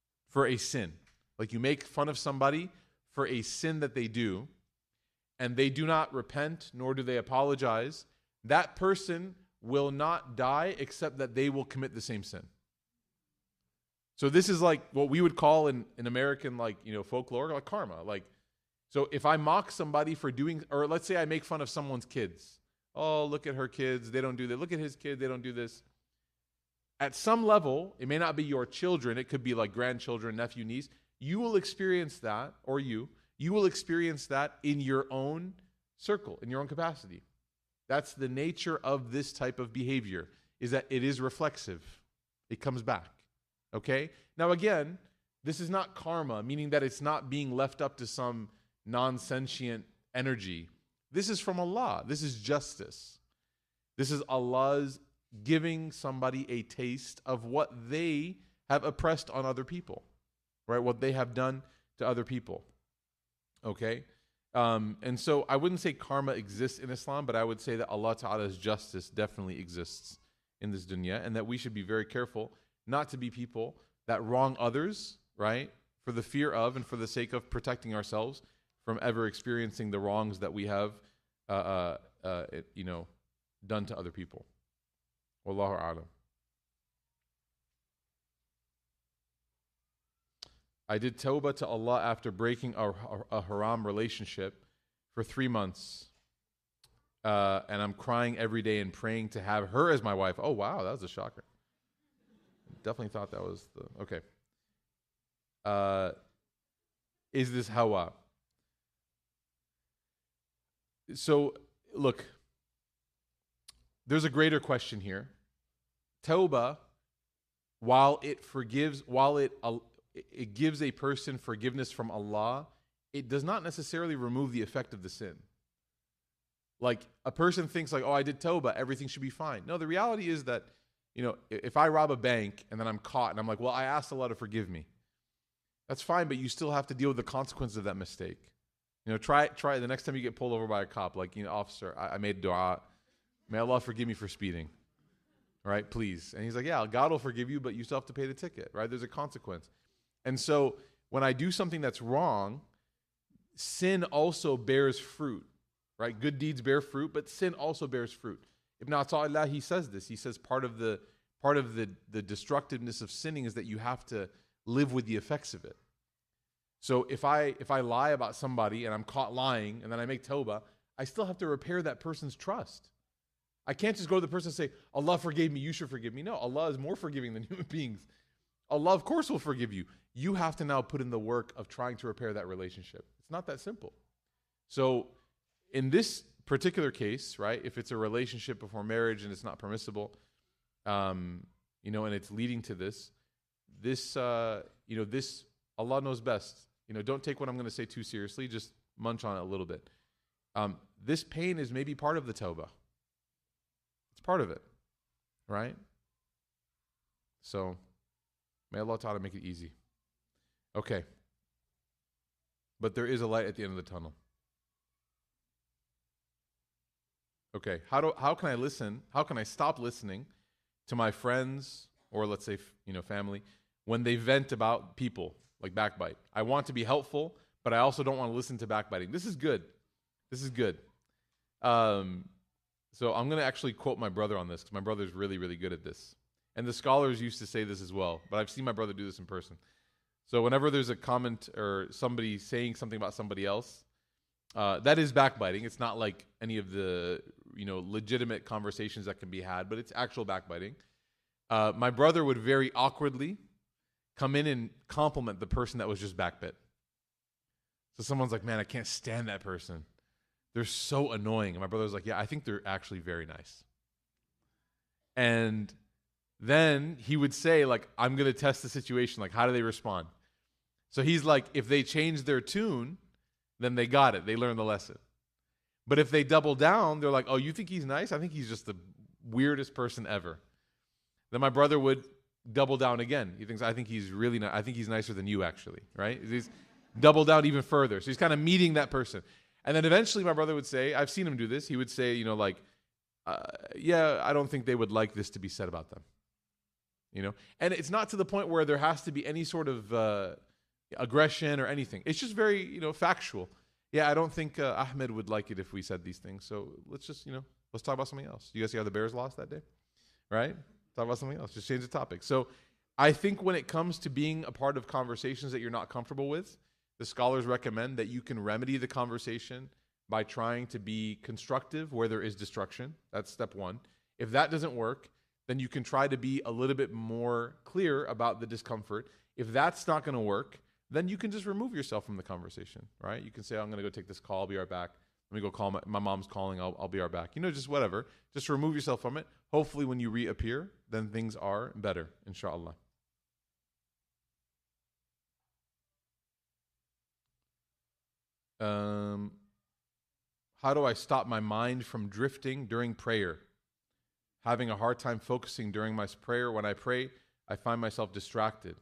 like you make fun of somebody for a sin that they do, and they do not repent, nor do they apologize, that person will not die except that they will commit the same sin. So this is like what we would call in American, folklore, like karma. So if I mock somebody for doing, or let's say I make fun of someone's kids. Oh, look at her kids. They don't do that. Look at his kid. They don't do this. At some level, it may not be your children. It could be like grandchildren, nephew, niece. You will experience that, or you will experience that in your own circle, in your own capacity. That's the nature of this type of behavior, is that it is reflexive. It comes back. Okay? Now again, this is not karma, meaning that it's not being left up to some non-sentient energy. This is from Allah. This is justice. This is Allah's giving somebody a taste of what they have oppressed on other people, right? What they have done to other people. Okay? And so I wouldn't say karma exists in Islam, but I would say that Allah Ta'ala's justice definitely exists in this dunya, and that we should be very careful not to be people that wrong others, right? For the fear of and for the sake of protecting ourselves from ever experiencing the wrongs that we have, done to other people. Wallahu a'lam. I did tawbah to Allah after breaking a haram relationship for 3 months. And I'm crying every day and praying to have her as my wife. Oh, wow, that was a shocker. Definitely thought that was okay. Is this hawa? So, look, there's a greater question here. Tawbah, while it gives a person forgiveness from Allah, it does not necessarily remove the effect of the sin. Like, a person thinks like, oh, I did tawbah, everything should be fine. No, the reality is that, if I rob a bank and then I'm caught and I'm like, well, I asked Allah to forgive me. That's fine, but you still have to deal with the consequences of that mistake. Try the next time you get pulled over by a cop, like, officer, I made dua. May Allah forgive me for speeding. Right? Please. And he's like, yeah, God will forgive you, but you still have to pay the ticket, right? There's a consequence. And so when I do something that's wrong, sin also bears fruit, right? Good deeds bear fruit, but sin also bears fruit. Ibn Ata'illah, he says this. He says part of the destructiveness of sinning is that you have to live with the effects of it. So if I lie about somebody and I'm caught lying and then I make tawbah, I still have to repair that person's trust. I can't just go to the person and say, Allah forgave me, you should forgive me. No, Allah is more forgiving than human beings. Allah, of course, will forgive you. You have to now put in the work of trying to repair that relationship. It's not that simple. So in this particular case, right, if it's a relationship before marriage and it's not permissible, and it's leading to this, Allah knows best. Don't take what I'm going to say too seriously. Just munch on it a little bit. This pain is maybe part of the tawbah. It's part of it, right? So, may Allah Ta'ala make it easy. Okay. But there is a light at the end of the tunnel. Okay. How can I listen? How can I stop listening to my friends or let's say, family when they vent about people, like backbite? I want to be helpful, but I also don't want to listen to backbiting. This is good. So I'm going to actually quote my brother on this because my brother's really, really good at this. And the scholars used to say this as well, but I've seen my brother do this in person. So whenever there's a comment or somebody saying something about somebody else, that is backbiting. It's not like any of the legitimate conversations that can be had, but it's actual backbiting. My brother would very awkwardly come in and compliment the person that was just backbit. So someone's like, man, I can't stand that person. They're so annoying. And my brother's like, yeah, I think they're actually very nice. And then he would say, like, I'm going to test the situation. Like, how do they respond? So he's like, if they change their tune, then they got it. They learned the lesson. But if they double down, they're like, oh, you think he's nice? I think he's just the weirdest person ever. Then my brother would double down again. He thinks, I think he's really nice. I think he's nicer than you, actually, right? He's double down even further. So he's kind of meeting that person. And then eventually my brother would say, I've seen him do this. He would say, yeah, I don't think they would like this to be said about them. And it's not to the point where there has to be any sort of aggression or anything. It's just very, factual. Yeah, I don't think Ahmed would like it if we said these things. So let's just, let's talk about something else. You guys see how the Bears lost that day? Right? Talk about something else. Just change the topic. So I think when it comes to being a part of conversations that you're not comfortable with, the scholars recommend that you can remedy the conversation by trying to be constructive where there is destruction. That's step one. If that doesn't work, then you can try to be a little bit more clear about the discomfort. If that's not going to work, then you can just remove yourself from the conversation, right? You can say, I'm going to go take this call. I'll be right back. Let me go call my mom's calling. I'll be right back. Just whatever. Just remove yourself from it. Hopefully when you reappear, then things are better, inshallah. How do I stop my mind from drifting during prayer? Having a hard time focusing during my prayer. When I pray, I find myself distracted.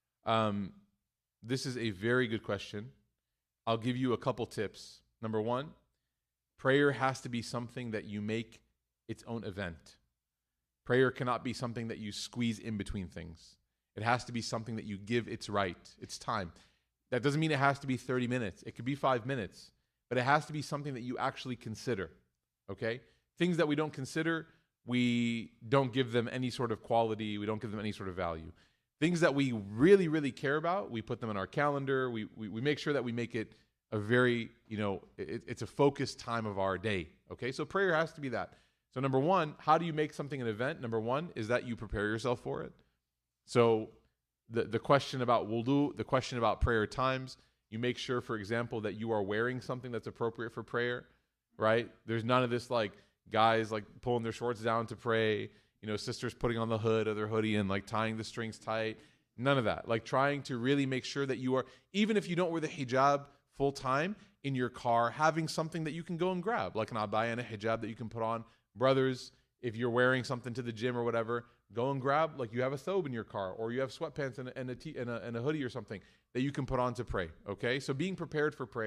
This is a very good question. I'll give you a couple tips. Number one, prayer has to be something that you make its own event. Prayer cannot be something that you squeeze in between things. It has to be something that you give its right, its time. That doesn't mean it has to be 30 minutes. It could be 5 minutes. But it has to be something that you actually consider. Okay? Things that we don't consider, we don't give them any sort of quality. We don't give them any sort of value. Things that we really, really care about, we put them on our calendar. We make sure that we make it a very, it's a focused time of our day. Okay? So prayer has to be that. So number one, how do you make something an event? Number one is that you prepare yourself for it. So the question about wudu, the question about prayer times, you make sure, for example, that you are wearing something that's appropriate for prayer, right? There's none of this like guys like pulling their shorts down to pray, sisters putting on the hood of their hoodie and like tying the strings tight. None of that. Like trying to really make sure that you are, even if you don't wear the hijab full time, in your car, having something that you can go and grab, like an abaya and a hijab that you can put on. Brothers, if you're wearing something to the gym or whatever, go and grab, like you have a thobe in your car, or you have sweatpants and a hoodie or something that you can put on to pray, okay? So being prepared for prayer,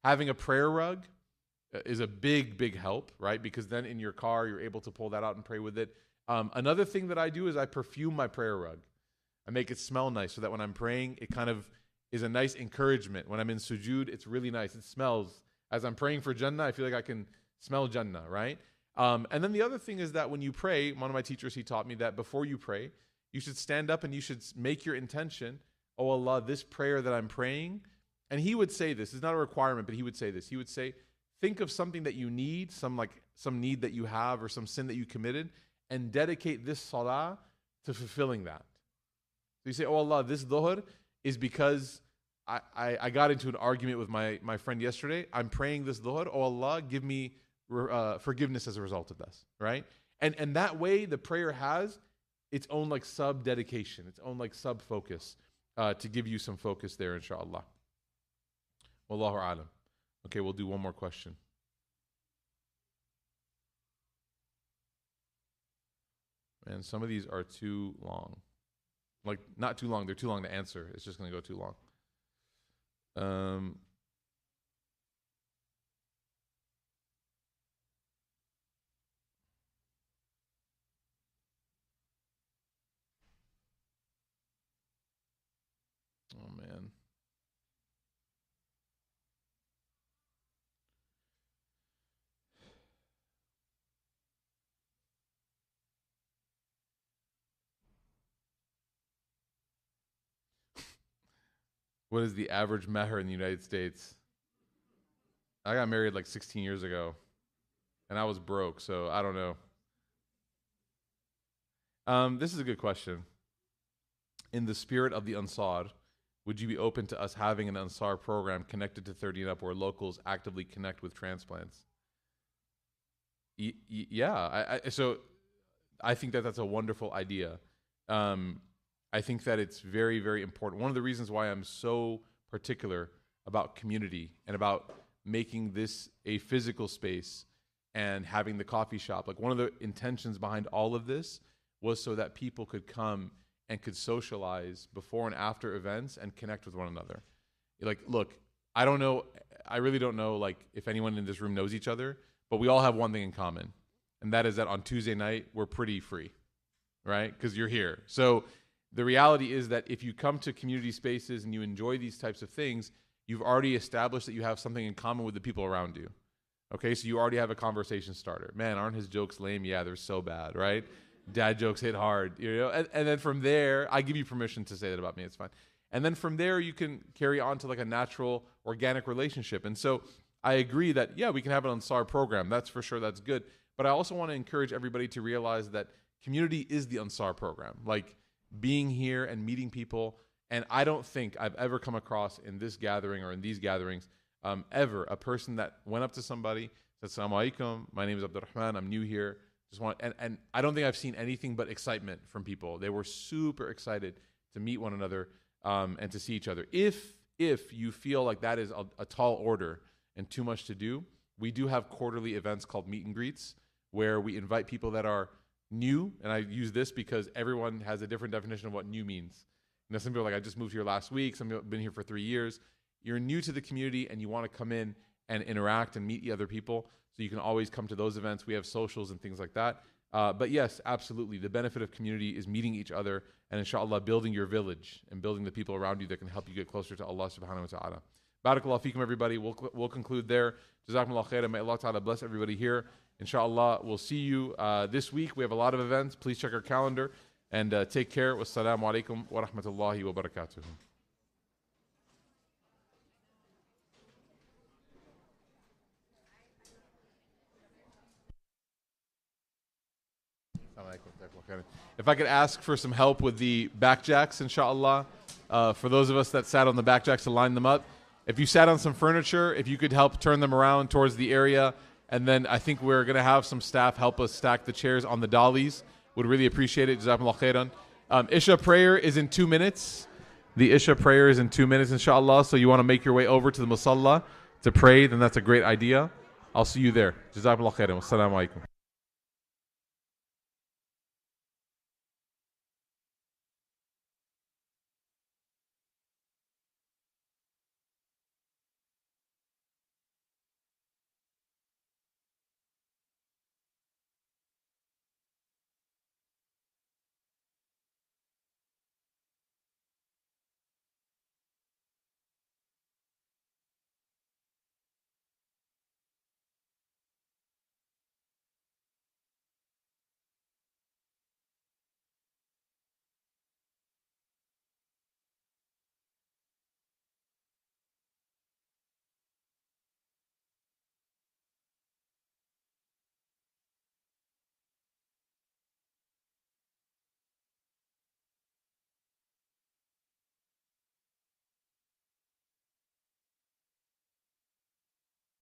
Having a prayer rug is a big, big help, right? Because then in your car, you're able to pull that out and pray with it. Another thing that I do is I perfume my prayer rug. I make it smell nice so that when I'm praying, it kind of is a nice encouragement. When I'm in sujood, it's really nice. It smells. As I'm praying for Jannah, I feel like I can smell Jannah, right? And then the other thing is that when you pray, one of my teachers, he taught me that before you pray, you should stand up and you should make your intention, oh Allah, this prayer that I'm praying. And he would say this, it's not a requirement, but he would say this. He would say, think of something that you need, some need that you have or some sin that you committed, and dedicate this salah to fulfilling that. So you say, oh Allah, this dhuhr is because I got into an argument with my friend yesterday. I'm praying this dhuhr. Oh Allah, give me forgiveness as a result of this, right? And that way the prayer has its own like sub-dedication, its own like sub-focus to give you some focus there, inshallah. Wallahu alam. Okay, we'll do one more question. Man, some of these are too long. Like, not too long, they're too long to answer. It's just going to go too long. Oh, man. What is the average mahr in the United States? I got married like 16 years ago, and I was broke, so I don't know. This is a good question. In the spirit of the Ansar, would you be open to us having an Ansar program connected to 30 and Up where locals actively connect with transplants? Yeah, so I think that that's a wonderful idea. I think that it's very, very important. One of the reasons why I'm so particular about community and about making this a physical space and having the coffee shop, like one of the intentions behind all of this was so that people could come and could socialize before and after events and connect with one another. Like, look, I don't know, I really don't know like if anyone in this room knows each other, but we all have one thing in common. And that is that on Tuesday night, we're pretty free, right? Because you're here. So the reality is that if you come to community spaces and you enjoy these types of things, you've already established that you have something in common with the people around you. Okay, so you already have a conversation starter. Man, aren't his jokes lame? Yeah, they're so bad, right? Dad jokes hit hard, you know. And then from there, I give you permission to say that about me. It's fine. And then from there, you can carry on to like a natural, organic relationship. And so I agree that, yeah, we can have an Ansar program. That's for sure. That's good. But I also want to encourage everybody to realize that community is the Ansar program. Like, being here and meeting people. And I don't think I've ever come across in this gathering or in these gatherings ever a person that went up to somebody, said, Assalamu alaikum, my name is Abdurrahman, I'm new here. And I don't think I've seen anything but excitement from people. They were super excited to meet one another and to see each other. If you feel like that is a tall order and too much to do, we do have quarterly events called meet and greets where we invite people that are new, and I use this because everyone has a different definition of what new means. You know, some people are like, I just moved here last week. Some people have been here for 3 years. You're new to the community and you want to come in and interact and meet the other people. So you can always come to those events. We have socials and things like that. But yes, absolutely. The benefit of community is meeting each other and inshallah building your village and building the people around you that can help you get closer to Allah subhanahu wa ta'ala. Barakallahu feekum, everybody. We'll conclude there. Jazakumullah khairan. May Allah ta'ala bless everybody here. Inshallah, we'll see you this week. We have a lot of events. Please check our calendar and take care. Wassalamu alaikum wa rahmatullahi wa barakatuh. If I could ask for some help with the backjacks, inshallah, for those of us that sat on the backjacks to line them up. If you sat on some furniture, if you could help turn them around towards the area. And then I think we're going to have some staff help us stack the chairs on the dollies. Would really appreciate it. Jazakumullah khairan. Isha prayer is in 2 minutes. The Isha prayer is in 2 minutes, inshallah. So you want to make your way over to the musalla to pray, then that's a great idea. I'll see you there. Jazakumullah khairan. Wassalamu alaikum.